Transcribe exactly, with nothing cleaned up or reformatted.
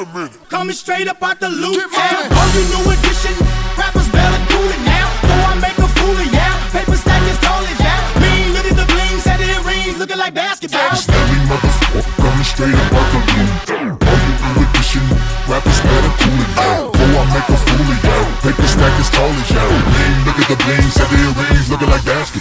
a minute. Coming straight up out the loot town. Oh, you new edition. Rappers better cool it now. Before I make a fool of ya. Paper stack as tall as ya. Mean, look at the bling, set it rings, looking like basketball. Stanley motherfucker coming straight up out the loot town. Oh, you new edition. Rappers better cool it now. Before I make a fool of ya. Paper stack as tall as ya. Mean, look at the bling, set it rings, looking like basketball.